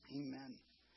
Amen.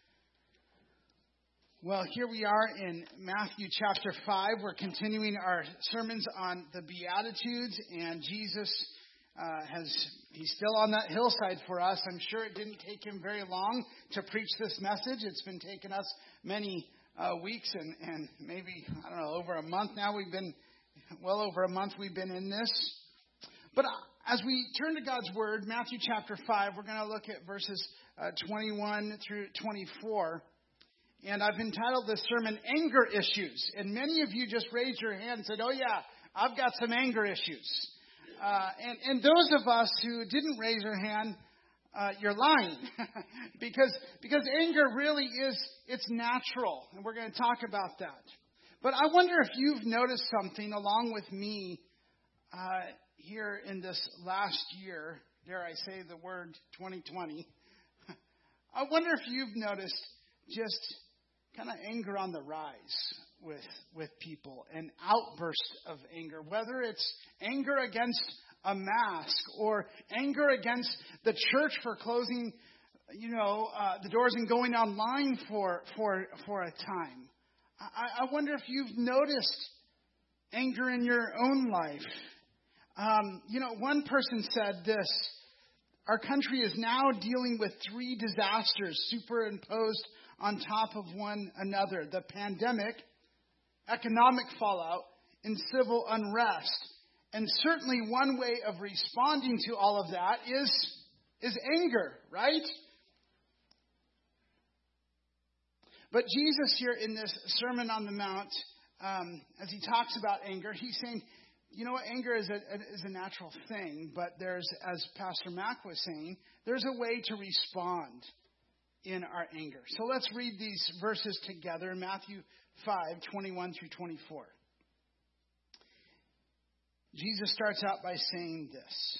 Well, here we are in Matthew chapter 5. We're continuing our sermons on the Beatitudes, and Jesus he's still on that hillside for us. I'm sure it didn't take him very long to preach this message. It's been taking us many weeks and maybe, over a month now. Well over a month we've been in this. But as we turn to God's Word, Matthew chapter 5, we're going to look at verses 21 through 24. And I've entitled this sermon, Anger Issues. And many of you just raised your hand and said, oh yeah, I've got some anger issues. And those of us who didn't raise your hand, you're lying. because anger really it's natural. And we're going to talk about that. But I wonder if you've noticed something along with me here in this last year, dare I say the word 2020. I wonder if you've noticed just kind of anger on the rise with people, an outburst of anger, whether it's anger against a mask or anger against the church for closing, the doors and going online for a time. I wonder if you've noticed anger in your own life. One person said this: our country is now dealing with 3 disasters superimposed on top of one another: the pandemic, economic fallout, and civil unrest. And certainly one way of responding to all of that is anger, right? But Jesus here in this Sermon on the Mount, as he talks about anger, he's saying, anger is a natural thing, but there's, as Pastor Mac was saying, there's a way to respond in our anger. So let's read these verses together in Matthew 5, 21 through 24. Jesus starts out by saying this: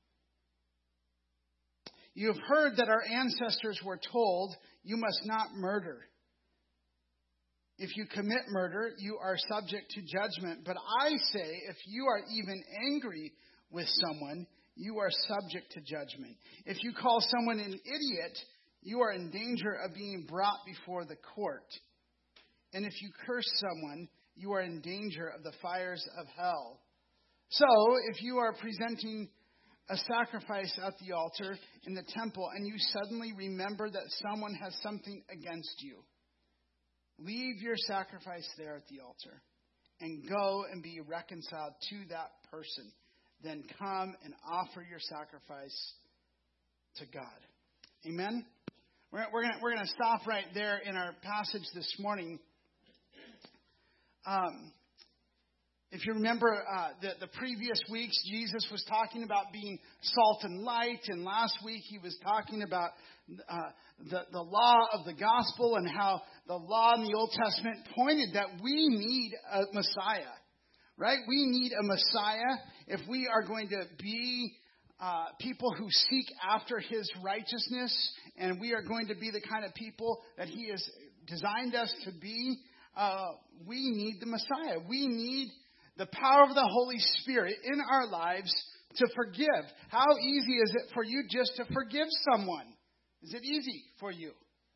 you have heard that our ancestors were told, you must not murder. If you commit murder, you are subject to judgment. But I say, if you are even angry with someone, you are subject to judgment. If you call someone an idiot, you are in danger of being brought before the court. And if you curse someone, you are in danger of the fires of hell. So, if you are presenting a sacrifice at the altar in the temple and you suddenly remember that someone has something against you, leave your sacrifice there at the altar and go and be reconciled to that person. Then come and offer your sacrifice to God. Amen? We're going to stop right there in our passage this morning. If you remember the previous weeks, Jesus was talking about being salt and light. And last week he was talking about the law of the gospel and how the law in the Old Testament pointed that we need a Messiah, right? We need a Messiah if we are going to be people who seek after his righteousness, and we are going to be the kind of people that he has designed us to be. We need the Messiah. We need the power of the Holy Spirit in our lives to forgive. How easy is it for you just to forgive someone? Is it easy for you?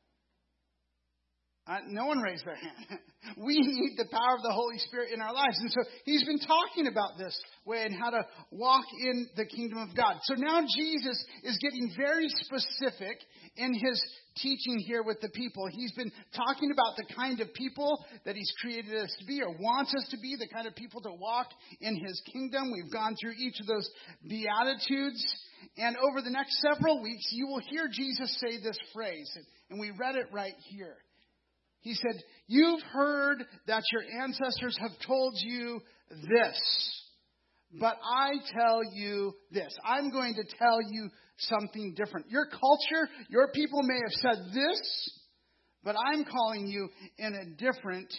No one raised their hand. We need the power of the Holy Spirit in our lives. And so he's been talking about this way and how to walk in the kingdom of God. So now Jesus is getting very specific in his teaching here with the people. He's been talking about the kind of people that he's created us to be, or wants us to be, the kind of people to walk in his kingdom. We've gone through each of those Beatitudes. And over the next several weeks, you will hear Jesus say this phrase. And we read it right here. He said, you've heard that your ancestors have told you this, but I tell you this. I'm going to tell you something different. Your culture, your people may have said this, but I'm calling you in a different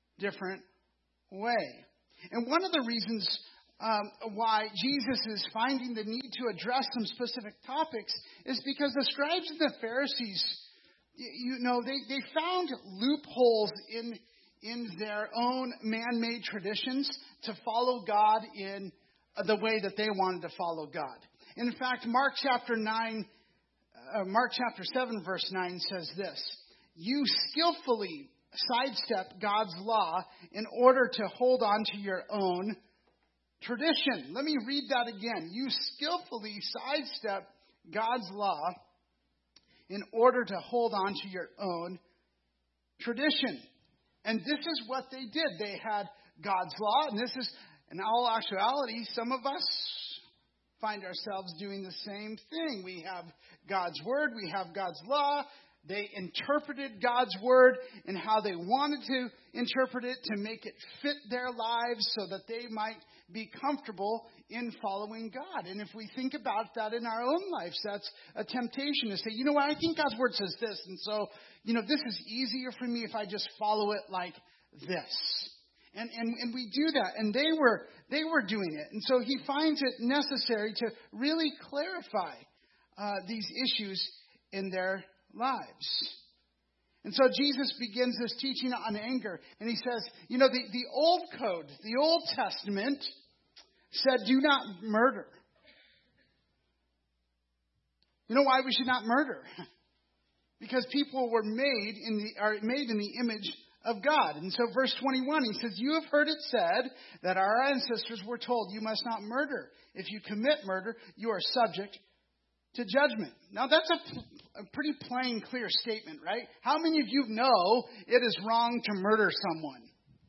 way. And one of the reasons why Jesus is finding the need to address some specific topics is because the scribes and the Pharisees, they found loopholes in their own man-made traditions to follow God in the way that they wanted to follow God. In fact, Mark chapter 9 Mark chapter 7, verse 9 says this: "You skillfully sidestep God's law in order to hold on to your own tradition." Let me read that again. You skillfully sidestep God's law in order to hold on to your own tradition. And this is what they did. They had God's law, and this is, in all actuality, some of us find ourselves doing the same thing. We have God's word, we have God's law. They interpreted God's word and how they wanted to interpret it to make it fit their lives so that they might be comfortable in following God. And if we think about that in our own lives, that's a temptation to say, you know what, I think God's word says this, and so, this is easier for me if I just follow it like this. And we do that, and they were doing it. And so he finds it necessary to really clarify these issues in their lives. And so Jesus begins this teaching on anger, and he says, the old code, the Old Testament said, do not murder. You know why we should not murder? Because people were made in the image of God. And so verse 21, he says, "You have heard it said that our ancestors were told, you must not murder. If you commit murder, you are subject to judgment." Now that's a pretty plain, clear statement, right? How many of you know it is wrong to murder someone?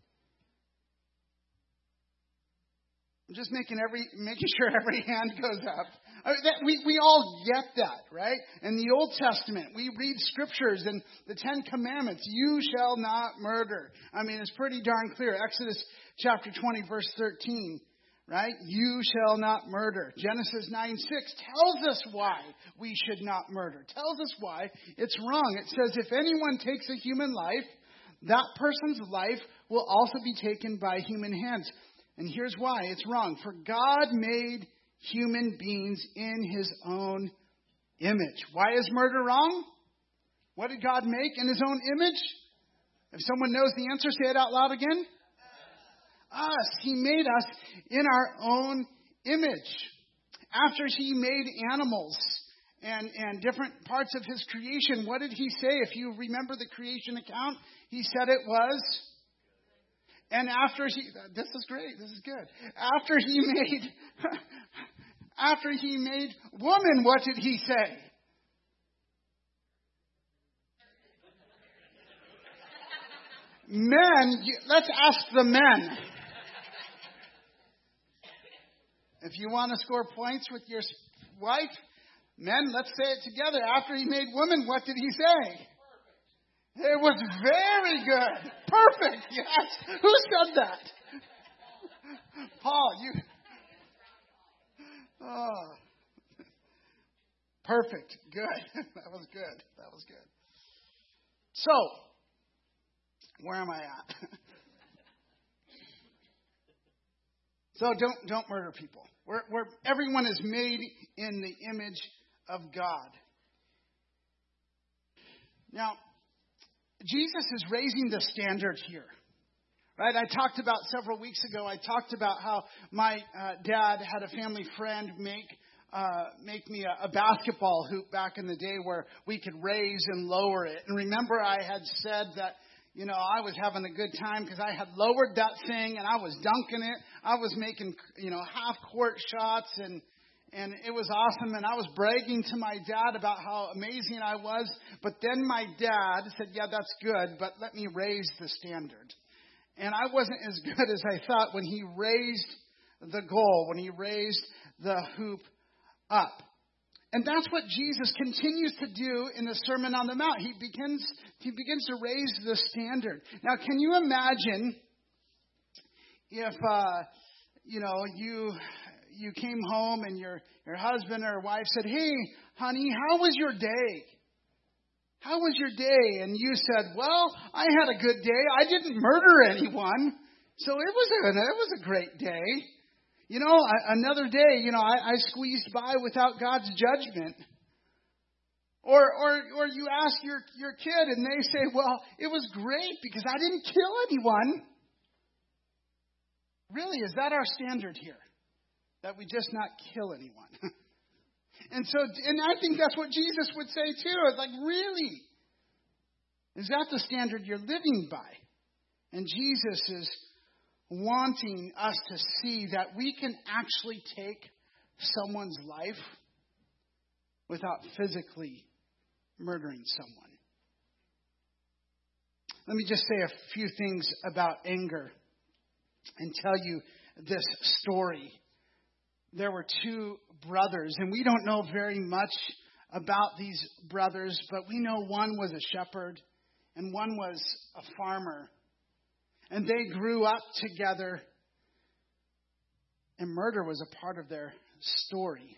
I'm just making sure every hand goes up. We all get that, right? In the Old Testament, we read scriptures and the 10 Commandments. You shall not murder. It's pretty darn clear. Exodus chapter 20, verse 13, right? You shall not murder. Genesis 9:6 tells us why we should not murder. Tells us why it's wrong. It says, if anyone takes a human life, that person's life will also be taken by human hands. And here's why it's wrong. For God made human beings in his own image. Why is murder wrong? What did God make in his own image? If someone knows the answer, say it out loud again. Us. He made us in our own image. After he made animals and different parts of his creation, what did he say? If you remember the creation account, he said it was... And this is great, this is good. After he made woman, what did he say? Men, let's ask the men. If you want to score points with your wife, men, let's say it together. After he made woman, what did he say? It was very good. Perfect. Yes. Who said that? Paul, you. Oh. Perfect. Good. That was good. That was good. So, where am I at? So don't murder people. Everyone is made in the image of God. Now, Jesus is raising the standard here, right? I talked about several weeks ago, how my dad had a family friend make me a basketball hoop back in the day where we could raise and lower it. And remember, I had said that, I was having a good time because I had lowered that thing and I was dunking it. I was making, half-court shots and it was awesome, and I was bragging to my dad about how amazing I was. But then my dad said, yeah, that's good, but let me raise the standard. And I wasn't as good as I thought when he raised the goal, when he raised the hoop up. And that's what Jesus continues to do in the Sermon on the Mount. He begins to raise the standard. Now, can you imagine if, you came home and your husband or wife said, hey, honey, how was your day? How was your day? And you said, well, I had a good day. I didn't murder anyone. So it was a great day. Another day, I squeezed by without God's judgment. Or you ask your kid and they say, well, it was great because I didn't kill anyone. Really, is that our standard here? That we just not kill anyone? And I think that's what Jesus would say too. It's like, really? Is that the standard you're living by? And Jesus is wanting us to see that we can actually take someone's life without physically murdering someone. Let me just say a few things about anger and tell you this story. There were two brothers, and we don't know very much about these brothers, but we know one was a shepherd and one was a farmer. And they grew up together, and murder was a part of their story.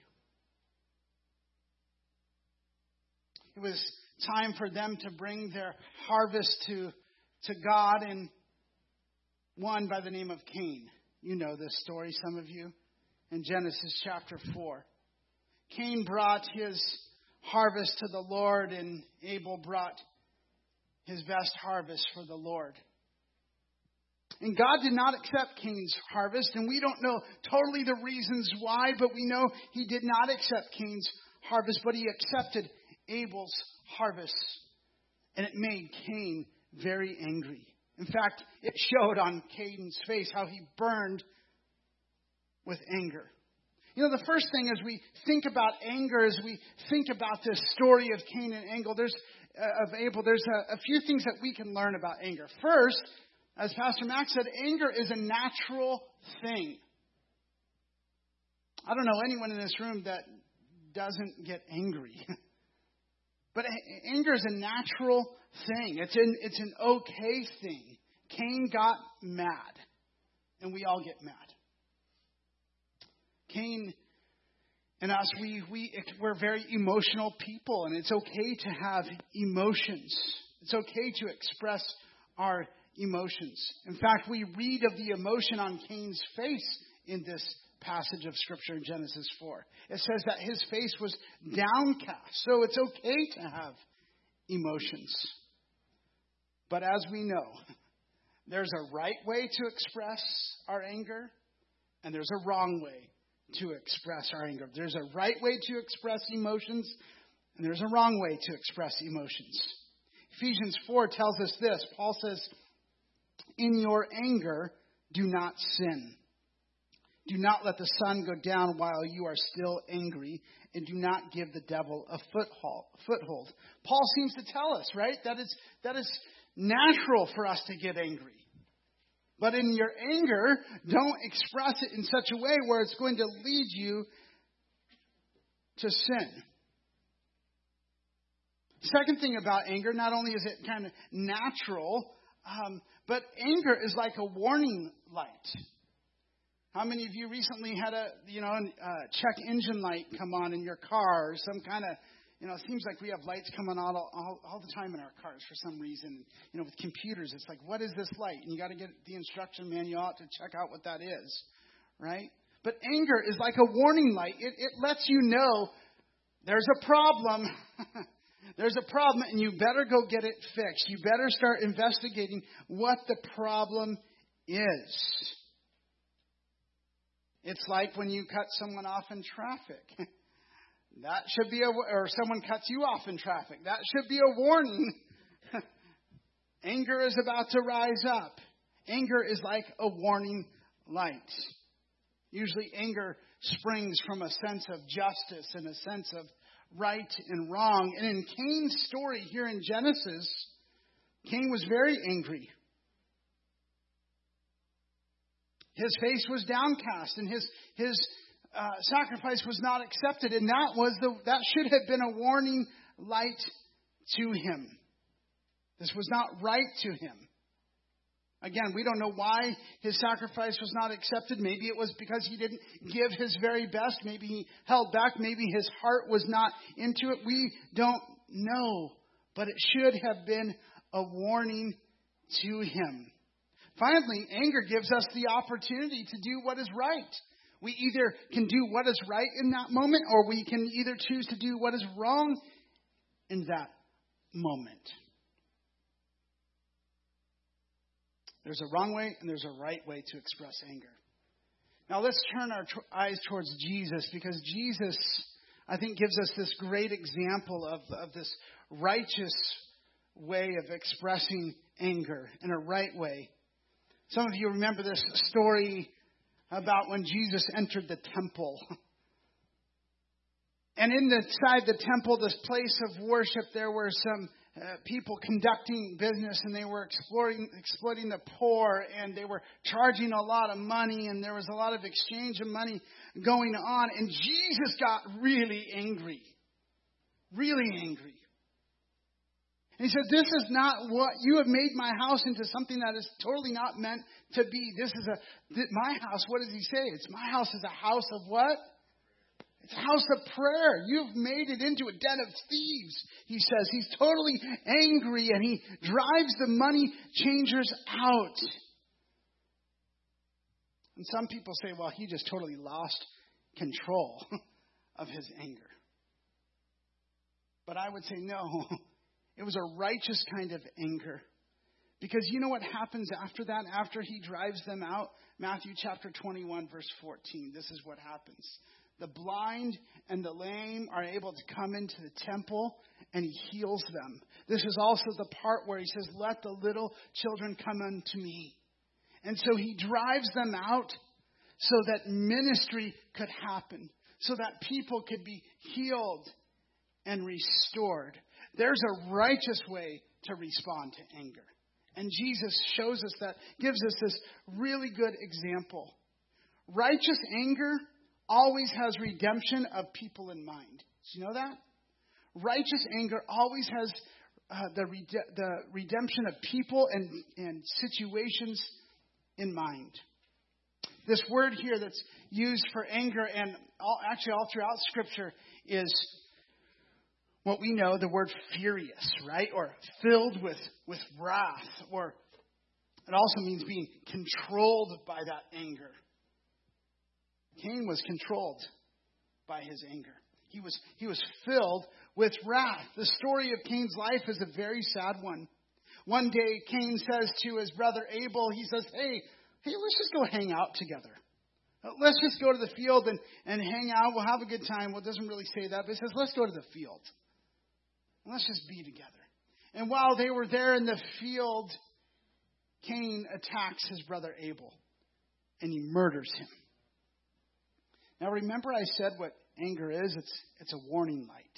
It was time for them to bring their harvest to God, and one by the name of Cain. You know this story, some of you, in Genesis chapter 4. Cain brought his harvest to the Lord, and Abel brought his best harvest for the Lord. And God did not accept Cain's harvest, and we don't know totally the reasons why, but we know he did not accept Cain's harvest, but he accepted Abel's harvest. And it made Cain very angry. In fact, it showed on Cain's face how he burned with anger. You know, the first thing as we think about anger, as we think about this story of Cain and Abel, there's a few things that we can learn about anger. First, as Pastor Max said, anger is a natural thing. I don't know anyone in this room that doesn't get angry. But anger is a natural thing. It's an okay thing. Cain got mad, and we all get mad. Cain and us, we're very emotional people, and it's okay to have emotions. It's okay to express our emotions. In fact, we read of the emotion on Cain's face in this passage of Scripture in Genesis 4. It says that his face was downcast. So it's okay to have emotions. But as we know, there's a right way to express our anger, and there's a wrong way to express our anger. There's a right way to express emotions, and there's a wrong way to express emotions. Ephesians 4 tells us this. Paul says, "In your anger, do not sin. Do not let the sun go down while you are still angry, and do not give the devil a foothold." Paul seems to tell us, right, that is natural for us to get angry. But in your anger, don't express it in such a way where it's going to lead you to sin. Second thing about anger, not only is it kind of natural, but anger is like a warning light. How many of you recently had a check engine light come on in your car, or some kind of, it seems like we have lights coming on all the time in our cars for some reason. With computers, it's like, what is this light? And you got to get the instruction manual out to check out what that is, right? But anger is like a warning light. It lets you know there's a problem. There's a problem, and you better go get it fixed. You better start investigating what the problem is. It's like when you cut someone off in traffic. That should be or someone cuts you off in traffic. That should be a warning. Anger is about to rise up. Anger is like a warning light. Usually anger springs from a sense of justice and a sense of right and wrong. And in Cain's story here in Genesis, Cain was very angry. His face was downcast, and his sacrifice was not accepted, and that should have been a warning light to him. This was not right to him. Again, we don't know why his sacrifice was not accepted. Maybe it was because he didn't give his very best. Maybe he held back. Maybe his heart was not into it. We don't know, but it should have been a warning to him. Finally, anger gives us the opportunity to do what is right. We either can do what is right in that moment, or we can either choose to do what is wrong in that moment. There's a wrong way and there's a right way to express anger. Now let's turn our eyes towards Jesus, because Jesus I think gives us this great example of this righteous way of expressing anger in a right way. Some of you remember this story about when Jesus entered the temple. And inside the temple, this place of worship, there were some people conducting business, and they were exploiting the poor, and they were charging a lot of money, and there was a lot of exchange of money going on. And Jesus got really angry. Really angry. And he said, this is not what you have made my house into something that is totally not meant to be. This is my house. What does he say? It's my house is a house of what? It's a house of prayer. You've made it into a den of thieves, he says. He's totally angry, and he drives the money changers out. And some people say, well, he just totally lost control of his anger. But I would say no. It was a righteous kind of anger. Because you know what happens after that? After he drives them out? Matthew chapter 21, verse 14. This is what happens. The blind and the lame are able to come into the temple, and he heals them. This is also the part where he says, let the little children come unto me. And so he drives them out so that ministry could happen, so that people could be healed and restored. There's a righteous way to respond to anger. And Jesus shows us that, gives us this really good example. Righteous anger always has redemption of people in mind. Do you know that? Righteous anger always has the redemption of people and situations in mind. This word here that's used for anger, and all throughout Scripture, is what we know, the word furious, right? Or filled with wrath. Or it also means being controlled by that anger. Cain was controlled by his anger. He was filled with wrath. The story of Cain's life is a very sad one. One day, Cain says to his brother Abel, he says, hey, let's just go hang out together. Let's just go to the field and hang out. We'll have a good time. Well, it doesn't really say that, but it says, let's go to the field. Let's just be together. And while they were there in the field, Cain attacks his brother Abel, and he murders him. Now remember I said what anger is? It's a warning light.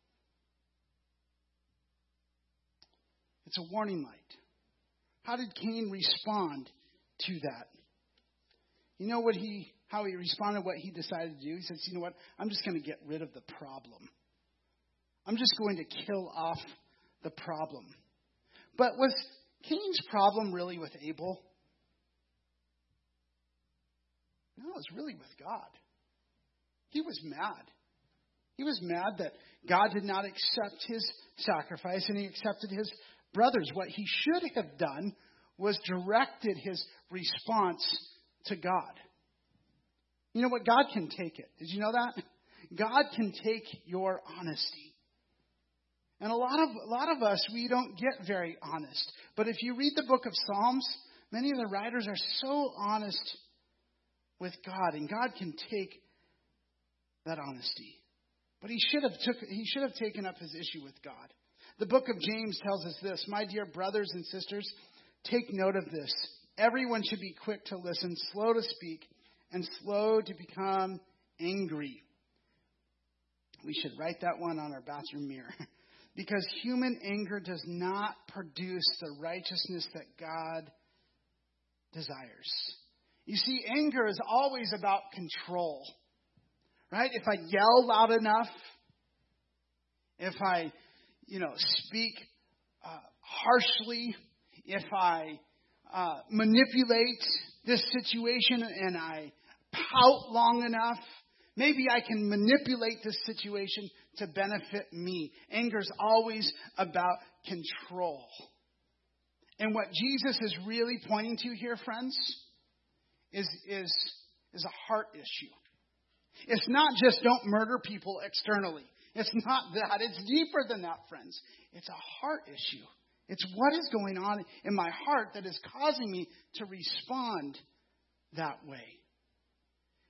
It's a warning light. How did Cain respond to that? You know how he responded, what he decided to do? He says, you know what? I'm just going to get rid of the problem. I'm just going to kill off the problem. But was Cain's problem really with Abel? No, it was really with God. He was mad. He was mad that God did not accept his sacrifice, and he accepted his brother's. What he should have done was directed his response to God. You know what? God can take it. Did you know that? God can take your honesty. And a lot of us, we don't get very honest. But if you read the book of Psalms, many of the writers are so honest with God, and God can take that honesty. But he should have taken up his issue with God. The book of James tells us this: my dear brothers and sisters, take note of this. Everyone should be quick to listen, slow to speak, and slow to become angry. We should write that one on our bathroom mirror. Because human anger does not produce the righteousness that God desires. You see, anger is always about control. Right? If I yell loud enough, if I, speak harshly, if I manipulate this situation and I pout long enough, maybe I can manipulate this situation to benefit me. Anger is always about control. And what Jesus is really pointing to here, friends, is a heart issue. It's not just don't murder people externally. It's not that. It's deeper than that, friends. It's a heart issue. It's what is going on in my heart that is causing me to respond that way.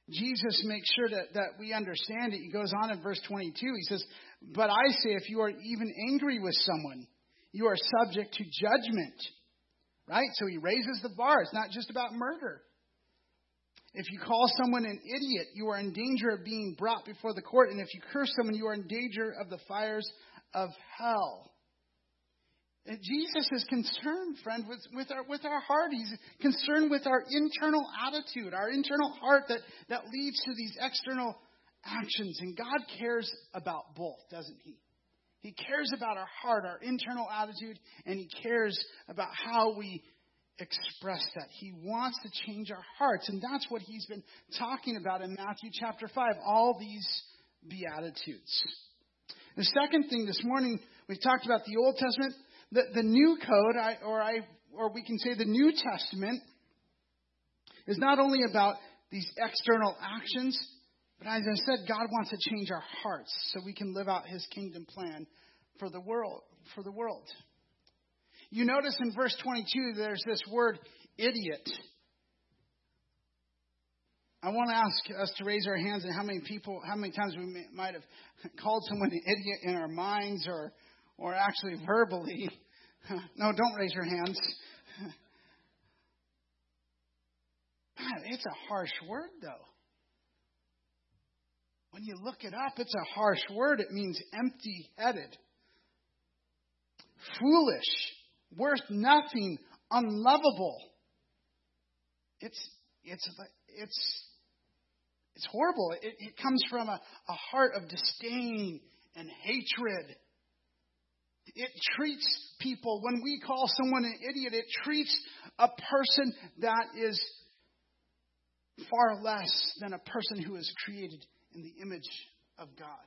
Jesus makes sure that we understand it. He goes on in verse 22. He says, "But I say, if you are even angry with someone, you are subject to judgment." Right? So he raises the bar. It's not just about murder. If you call someone an idiot, you are in danger of being brought before the court. And if you curse someone, you are in danger of the fires of hell. And Jesus is concerned, friend, with our heart. He's concerned with our internal attitude, our internal heart that leads to these external actions. And God cares about both, doesn't he? He cares about our heart, our internal attitude, and he cares about how we express that. He wants to change our hearts, and that's what he's been talking about in Matthew chapter 5, all these Beatitudes. The second thing this morning, we've talked about the Old Testament. The New Code, or we can say the New Testament, is not only about these external actions, but as I said, God wants to change our hearts so we can live out his kingdom plan for the world. You notice in verse 22, there's this word idiot. I want to ask us to raise our hands and how many times we might have called someone an idiot in our minds or actually verbally. No, don't raise your hands. Man, it's a harsh word, though. When you look it up, it's a harsh word. It means empty-headed, foolish, worth nothing, unlovable. It's horrible. It comes from a heart of disdain and hatred. It treats people, when we call someone an idiot, it treats a person that is far less than a person who is created in the image of God.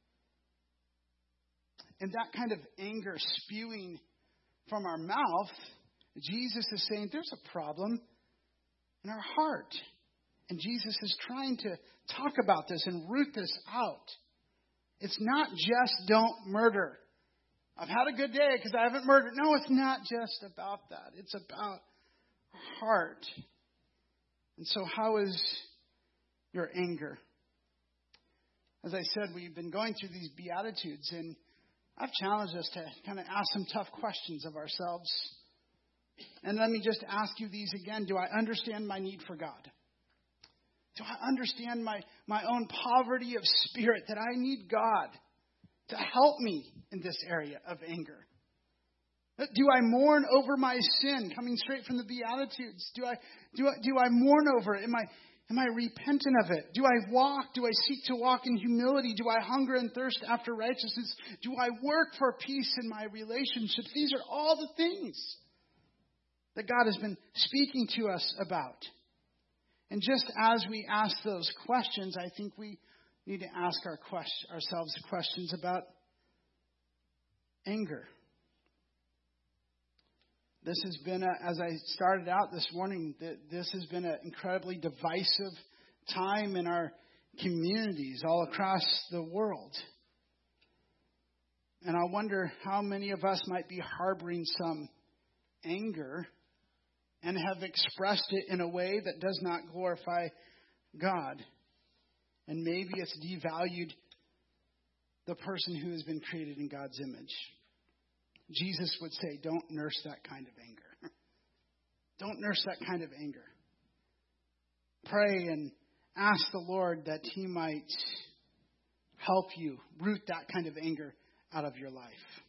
And that kind of anger spewing from our mouth, Jesus is saying there's a problem in our heart. And Jesus is trying to talk about this and root this out. It's not just don't murder. I've had a good day because I haven't murdered. No, it's not just about that. It's about heart. And so how is your anger? As I said, we've been going through these Beatitudes, and I've challenged us to kind of ask some tough questions of ourselves. And let me just ask you these again. Do I understand my need for God? Do I understand my own poverty of spirit, that I need God to help me in this area of anger? Do I mourn over my sin, coming straight from the Beatitudes? Do I mourn over it? Am I repentant of it? Do I seek to walk in humility? Do I hunger and thirst after righteousness? Do I work for peace in my relationships? These are all the things that God has been speaking to us about. And just as we ask those questions, I think we need to ask ourselves questions about anger. This has been, as I started out this morning, this has been an incredibly divisive time in our communities all across the world. And I wonder how many of us might be harboring some anger and have expressed it in a way that does not glorify God. And maybe it's devalued the person who has been created in God's image. Jesus would say, don't nurse that kind of anger. Don't nurse that kind of anger. Pray and ask the Lord that he might help you root that kind of anger out of your life.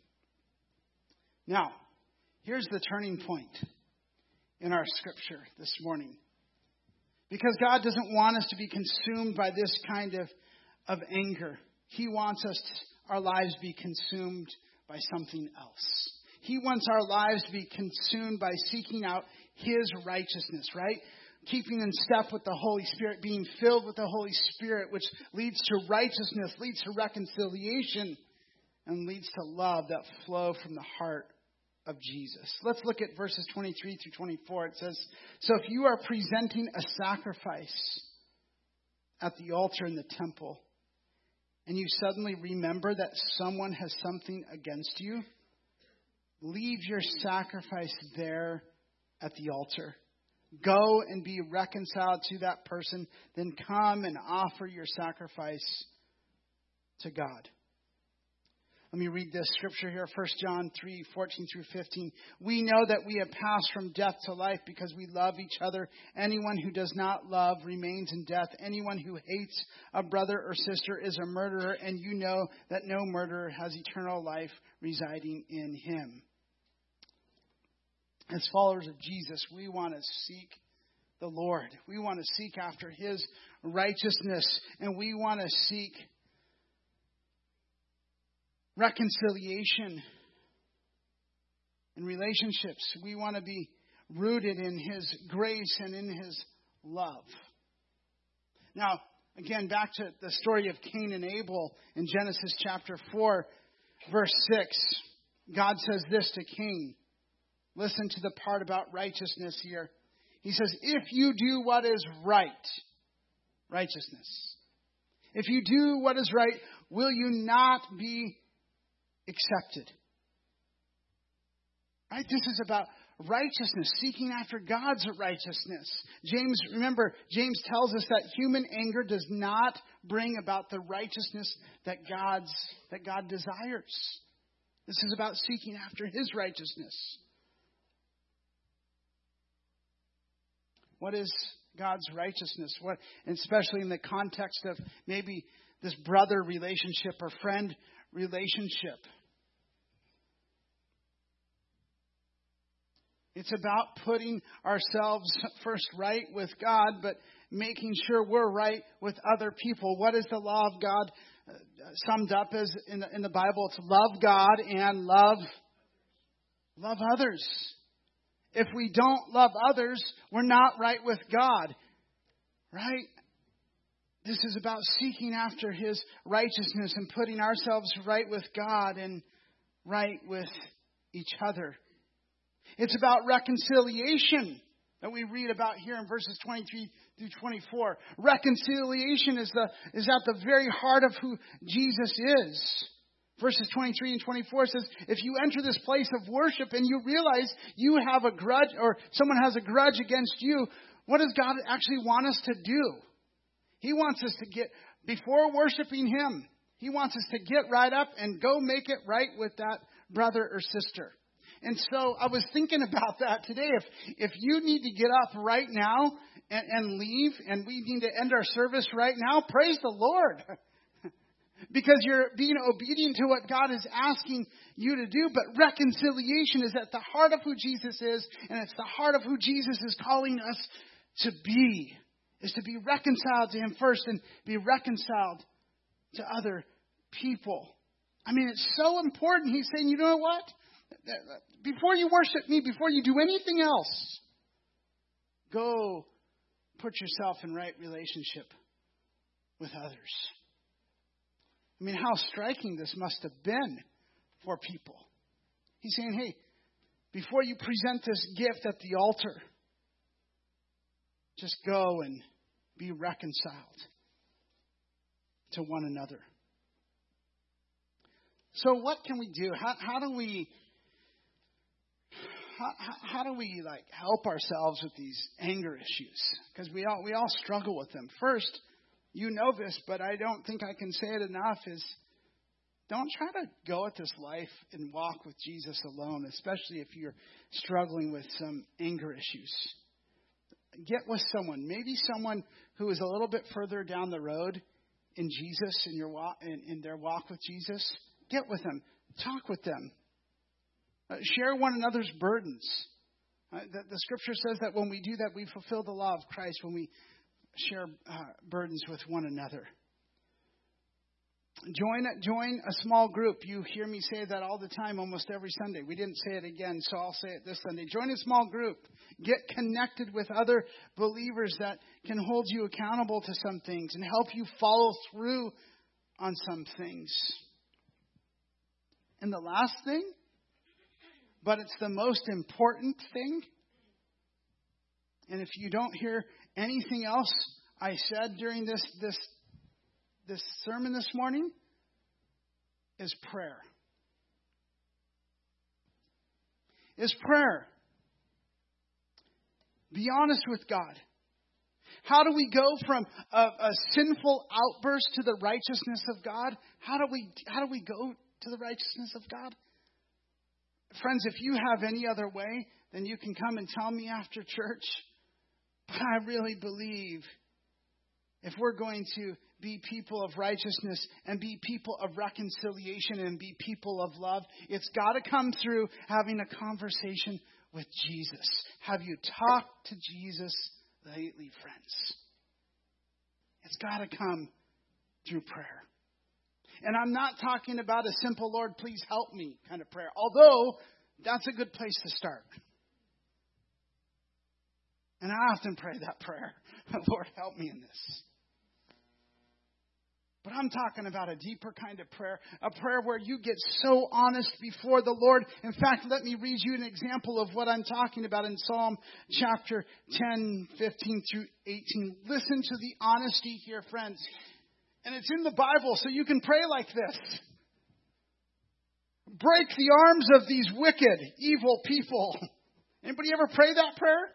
Now, here's the turning point in our scripture this morning. Because God doesn't want us to be consumed by this kind of anger. He wants our lives to be consumed by something else. He wants our lives to be consumed by seeking out his righteousness, right? Keeping in step with the Holy Spirit, being filled with the Holy Spirit, which leads to righteousness, leads to reconciliation, and leads to love that flow from the heart of Jesus. Let's look at verses 23 through 24. It says, so if you are presenting a sacrifice at the altar in the temple, and you suddenly remember that someone has something against you, leave your sacrifice there at the altar. Go and be reconciled to that person. Then come and offer your sacrifice to God. Let me read this scripture here, 1 John 3:14-15. We know that we have passed from death to life because we love each other. Anyone who does not love remains in death. Anyone who hates a brother or sister is a murderer, and you know that no murderer has eternal life residing in him. As followers of Jesus, we want to seek the Lord. We want to seek after His righteousness, and we want to seek reconciliation in relationships. We want to be rooted in His grace and in His love. Now, again, back to the story of Cain and Abel in Genesis chapter 4, verse 6. God says this to Cain. Listen to the part about righteousness here. He says, if you do what is right, righteousness. If you do what is right, will you not be accepted? Right? This is about righteousness, seeking after God's righteousness. James tells us that human anger does not bring about the righteousness that God desires. This is about seeking after His righteousness. What is God's righteousness? What, especially in the context of maybe this brother relationship or friend relationship. It's about putting ourselves first right with God, but making sure we're right with other people. What is the law of God summed up as in the Bible? It's love God and love others. If we don't love others, we're not right with God. Right? This is about seeking after His righteousness and putting ourselves right with God and right with each other. It's about reconciliation that we read about here in verses 23 through 24. Reconciliation is at the very heart of who Jesus is. Verses 23 and 24 says, if you enter this place of worship and you realize you have a grudge or someone has a grudge against you, what does God actually want us to do? He wants us to get, before worshiping Him, He wants us to get right up and go make it right with that brother or sister. And so I was thinking about that today. If you need to get up right now and leave, and we need to end our service right now, praise the Lord. Because you're being obedient to what God is asking you to do. But reconciliation is at the heart of who Jesus is. And it's the heart of who Jesus is calling us to be. Is to be reconciled to Him first and be reconciled to other people. I mean, it's so important. He's saying, you know what? Before you worship me, before you do anything else, go put yourself in right relationship with others. I mean, how striking this must have been for people. He's saying, hey, before you present this gift at the altar, just go and be reconciled to one another. So what can we do? How do we help ourselves with these anger issues? Because we all struggle with them. First, you know this, but I don't think I can say it enough, is don't try to go at this life and walk with Jesus alone, especially if you're struggling with some anger issues. Get with someone, maybe someone who is a little bit further down the road in Jesus, in their walk with Jesus. Get with them. Talk with them. Share one another's burdens. The scripture says that when we do that, we fulfill the law of Christ when we share burdens with one another. Join a small group. You hear me say that all the time, almost every Sunday. We didn't say it again, so I'll say it this Sunday. Join a small group. Get connected with other believers that can hold you accountable to some things and help you follow through on some things. And the last thing, but it's the most important thing, and if you don't hear anything else I said during this sermon this morning, is prayer. Is prayer. Be honest with God. How do we go from a sinful outburst to the righteousness of God? How do we go to the righteousness of God? Friends, if you have any other way, then you can come and tell me after church. But I really believe if we're going to be people of righteousness and be people of reconciliation and be people of love, it's got to come through having a conversation with Jesus. Have you talked to Jesus lately, friends? It's got to come through prayer. And I'm not talking about a simple, Lord, please help me kind of prayer. Although, that's a good place to start. And I often pray that prayer. Lord, help me in this. But I'm talking about a deeper kind of prayer. A prayer where you get so honest before the Lord. In fact, let me read you an example of what I'm talking about in Psalm chapter 10, 15 through 18. Listen to the honesty here, friends. And it's in the Bible, so you can pray like this. Break the arms of these wicked, evil people. Anybody ever pray that prayer?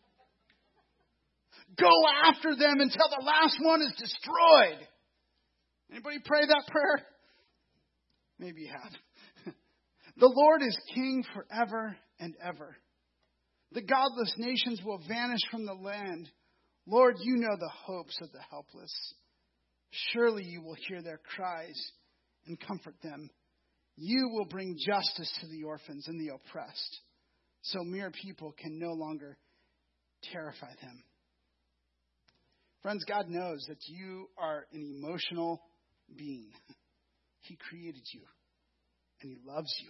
Go after them until the last one is destroyed. Anybody pray that prayer? Maybe you have. The Lord is king forever and ever. The godless nations will vanish from the land. Lord, you know the hopes of the helpless. Surely you will hear their cries and comfort them. You will bring justice to the orphans and the oppressed, so mere people can no longer terrify them. Friends, God knows that you are an emotional being. He created you, and He loves you.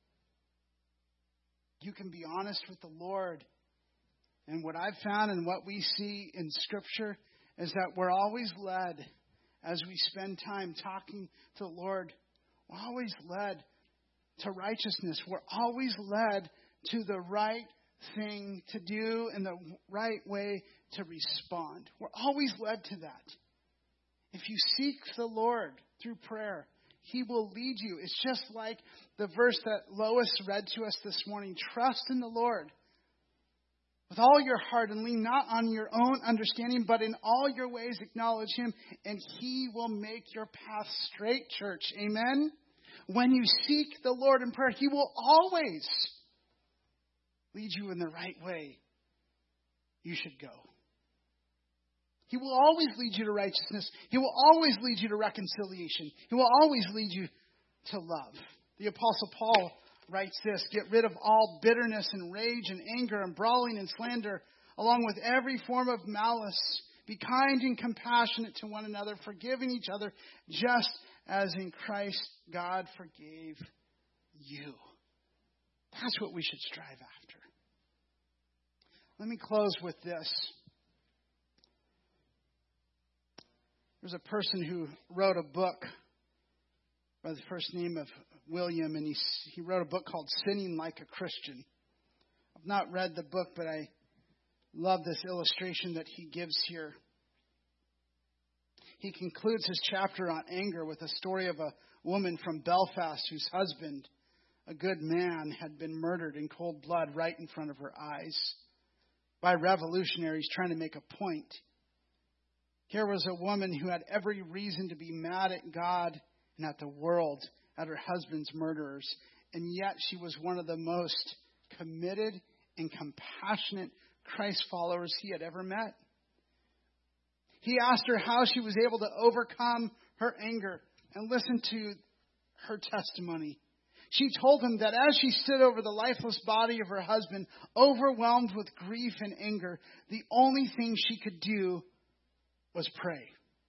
You can be honest with the Lord. And what I've found and what we see in Scripture is that we're always led, as we spend time talking to the Lord, we're always led to righteousness. We're always led to the right thing to do and the right way to respond. We're always led to that. If you seek the Lord through prayer, He will lead you. It's just like the verse that Lois read to us this morning. Trust in the Lord with all your heart and lean not on your own understanding, but in all your ways acknowledge Him, and He will make your path straight, church. Amen? When you seek the Lord in prayer, He will always lead you in the right way you should go. He will always lead you to righteousness. He will always lead you to reconciliation. He will always lead you to love. The Apostle Paul writes this: get rid of all bitterness and rage and anger and brawling and slander, along with every form of malice. Be kind and compassionate to one another, forgiving each other, just as in Christ God forgave you. That's what we should strive after. Let me close with this. There's a person who wrote a book by the first name of William, and he wrote a book called Sinning Like a Christian. I've not read the book, but I love this illustration that he gives here. He concludes his chapter on anger with a story of a woman from Belfast whose husband, a good man, had been murdered in cold blood right in front of her eyes by revolutionaries trying to make a point. Here was a woman who had every reason to be mad at God and at the world, at her husband's murderers, and yet she was one of the most committed and compassionate Christ followers he had ever met. He asked her how she was able to overcome her anger, and listen to her testimony. She told him that as she stood over the lifeless body of her husband, overwhelmed with grief and anger, the only thing she could do was pray.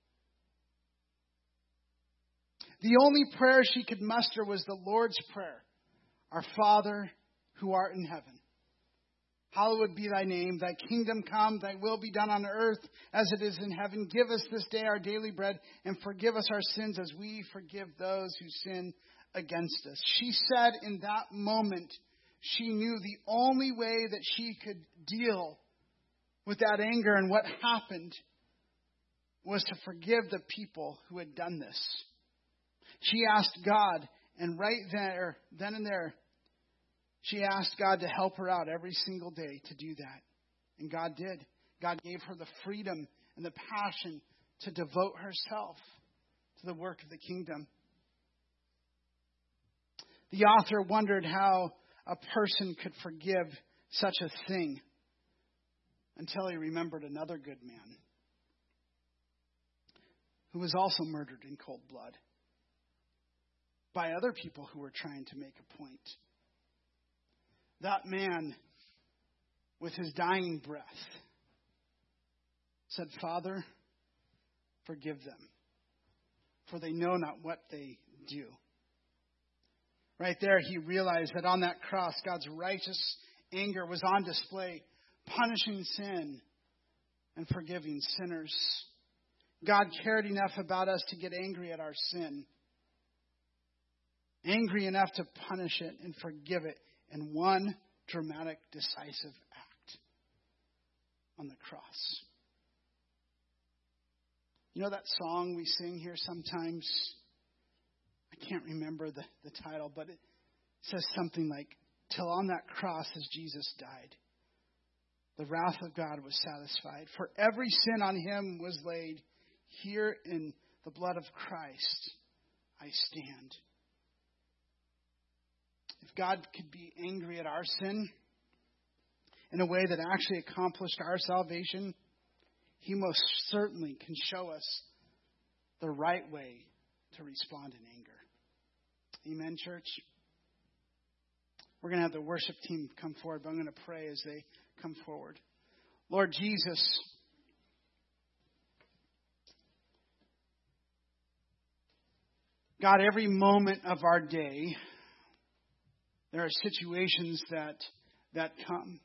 The only prayer she could muster was the Lord's Prayer. Our Father, who art in heaven, hallowed be thy name. Thy kingdom come, thy will be done on earth as it is in heaven. Give us this day our daily bread, and forgive us our sins as we forgive those who sin against us. She said in that moment, she knew the only way that she could deal with that anger and what happened was to forgive the people who had done this. She asked God, and right there, then and there, she asked God to help her out every single day to do that. And God did. God gave her the freedom and the passion to devote herself to the work of the kingdom. The author wondered how a person could forgive such a thing until he remembered another good man who was also murdered in cold blood by other people who were trying to make a point. That man, with his dying breath, said, "Father, forgive them, for they know not what they do." Right there, he realized that on that cross, God's righteous anger was on display, punishing sin and forgiving sinners. God cared enough about us to get angry at our sin, angry enough to punish it and forgive it in one dramatic, decisive act on the cross. You know that song we sing here sometimes? I can't remember the title, but it says something like, "Till on that cross as Jesus died, the wrath of God was satisfied. For every sin on him was laid. Here in the blood of Christ I stand." If God could be angry at our sin in a way that actually accomplished our salvation, he most certainly can show us the right way to respond in anger. Amen, church? We're going to have the worship team come forward, but I'm going to pray as they come forward. Lord Jesus, God, every moment of our day, there are situations that come.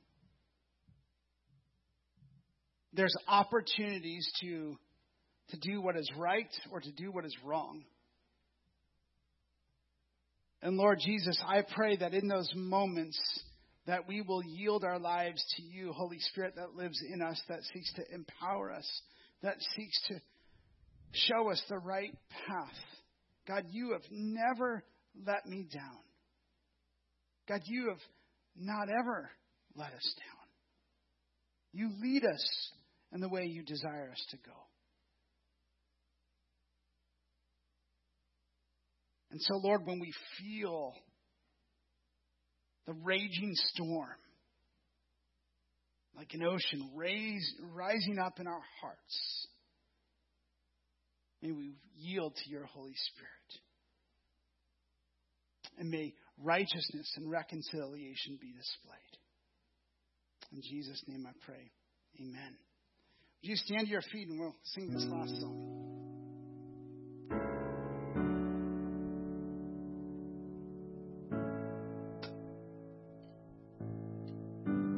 There's opportunities to do what is right or to do what is wrong. And Lord Jesus, I pray that in those moments that we will yield our lives to you, Holy Spirit, that lives in us, that seeks to empower us, that seeks to show us the right path. God, you have never let me down. God, you have not ever let us down. You lead us in the way you desire us to go. And so, Lord, when we feel the raging storm, like an ocean rising up in our hearts, may we yield to your Holy Spirit. And may righteousness and reconciliation be displayed. In Jesus' name I pray. Amen. Would you stand to your feet and we'll sing this last song.